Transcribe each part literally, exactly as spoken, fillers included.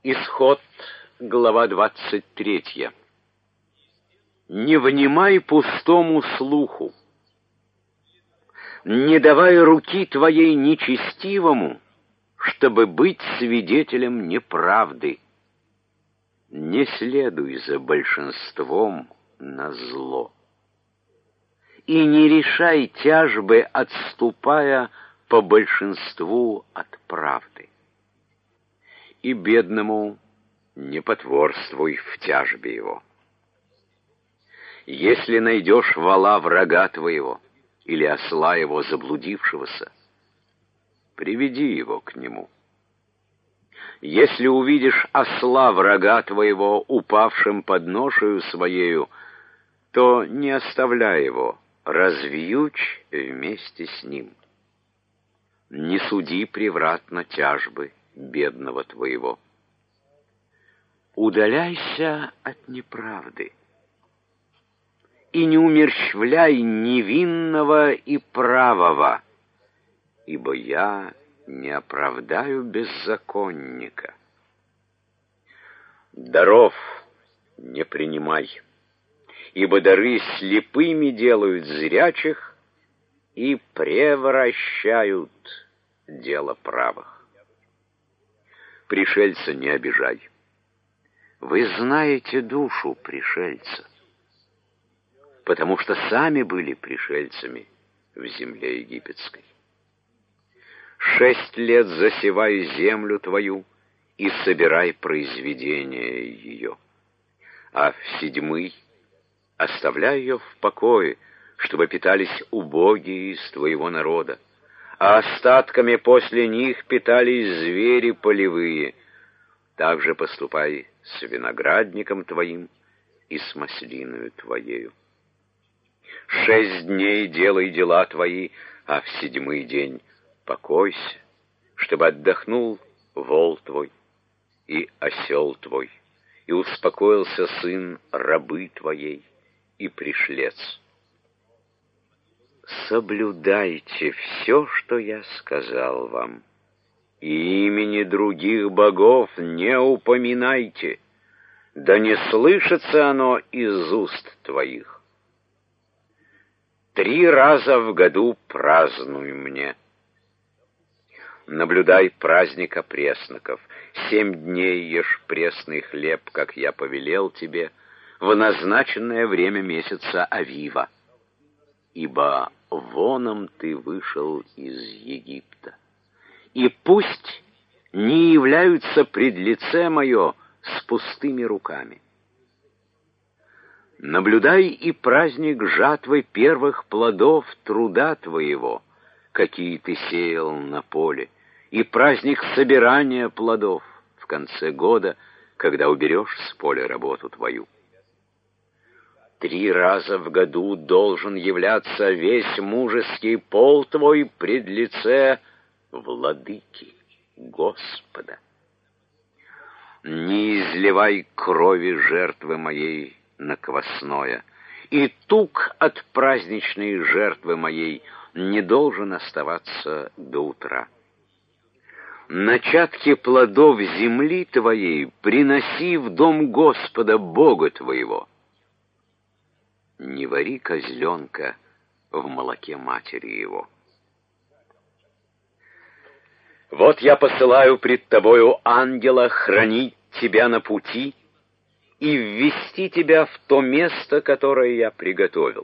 Исход, глава двадцать третья. Не внимай пустому слуху, не давай руки твоей нечестивому, чтобы быть свидетелем неправды. Не следуй за большинством на зло и не решай тяжбы, отступая по большинству от правды. И бедному не потворствуй в тяжбе его. Если найдешь вола врага твоего или осла его заблудившегося, приведи его к нему. Если увидишь осла врага твоего упавшим под ношею своею, то не оставляй его, развьючь вместе с ним. Не суди превратно тяжбы бедного твоего. Удаляйся от неправды и не умерщвляй невинного и правого, ибо я не оправдаю беззаконника. Даров не принимай, ибо дары слепыми делают зрячих и превращают дело правых. Пришельца не обижай. Вы знаете душу пришельца, потому что сами были пришельцами в земле египетской. Шесть лет засевай землю твою и собирай произведение ее, а в седьмый оставляй ее в покое, чтобы питались убогие из твоего народа, а остатками после них питались звери полевые. Так же поступай с виноградником твоим и с маслиною твоею. Шесть дней делай дела твои, а в седьмой день покойся, чтобы отдохнул вол твой и осел твой, и успокоился сын рабы твоей и пришлец. Соблюдайте все, что я сказал вам, и имени других богов не упоминайте, да не слышится оно из уст твоих. Три раза в году празднуй мне. Наблюдай праздник опресноков. Семь дней ешь пресный хлеб, как я повелел тебе, в назначенное время месяца Авива. Ибо воном ты вышел из Египта. И пусть не являются пред лице мое с пустыми руками. Наблюдай и праздник жатвы первых плодов труда твоего, какие ты сеял на поле, и праздник собирания плодов в конце года, когда уберешь с поля работу твою. Три раза в году должен являться весь мужеский пол твой пред лице Владыки, Господа. Не изливай крови жертвы моей на квасное, и тук от праздничной жертвы моей не должен оставаться до утра. Начатки плодов земли твоей приноси в дом Господа Бога твоего. Не вари козленка в молоке матери его. Вот я посылаю пред тобою ангела хранить тебя на пути и ввести тебя в то место, которое я приготовил.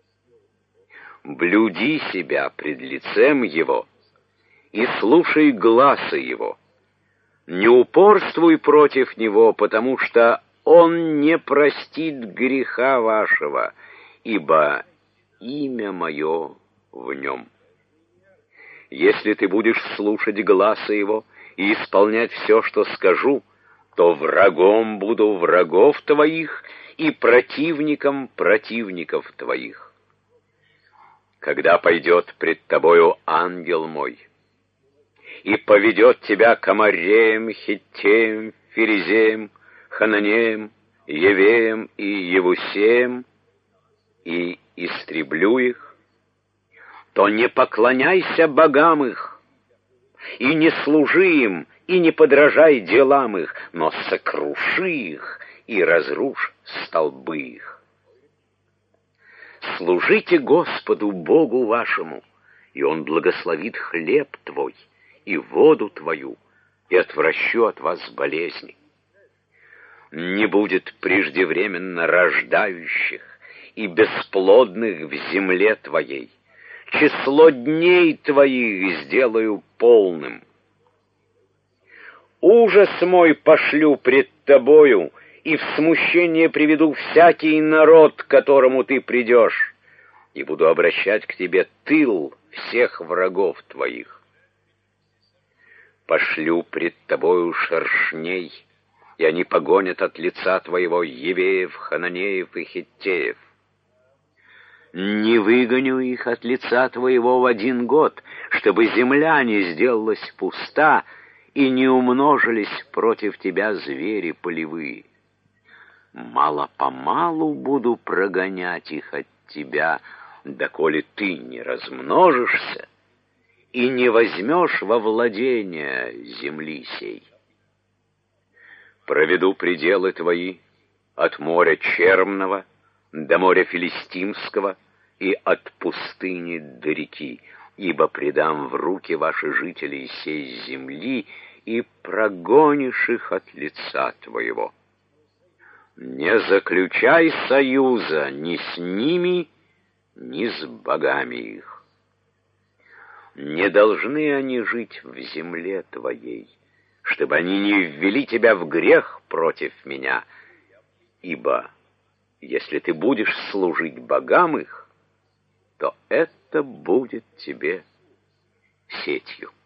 Блюди себя пред лицем его и слушай гласа его. Не упорствуй против него, потому что он не простит греха вашего, ибо имя мое в нем. Если ты будешь слушать гласа его и исполнять все, что скажу, то врагом буду врагов твоих и противником противников твоих. Когда пойдет пред тобою ангел мой и поведет тебя к Амореям, Хиттеям, Ферезеям, Хананеям, Евеям и Евусеям, и истреблю их, то не поклоняйся богам их, и не служи им, и не подражай делам их, но сокруши их и разрушь столбы их. Служите Господу Богу вашему, и Он благословит хлеб твой и воду твою, и отвращу от вас болезни. Не будет преждевременно рождающих и бесплодных в земле твоей. Число дней твоих сделаю полным. Ужас мой пошлю пред тобою, и в смущение приведу всякий народ, к которому ты придешь, и буду обращать к тебе тыл всех врагов твоих. Пошлю пред тобою шершней, и они погонят от лица твоего Евеев, Хананеев и Хиттеев. Не выгоню их от лица твоего в один год, чтобы земля не сделалась пуста, и не умножились против тебя звери полевые. Мало-помалу буду прогонять их от тебя, доколе ты не размножишься и не возьмешь во владение земли сей. Проведу пределы твои от моря Чермного до моря Филистимского и от пустыни до реки, ибо предам в руки ваши жителей сей земли, и прогонишь их от лица твоего. Не заключай союза ни с ними, ни с богами их. Не должны они жить в земле твоей, чтобы они не ввели тебя в грех против меня, ибо если ты будешь служить богам их, то это будет тебе сетью.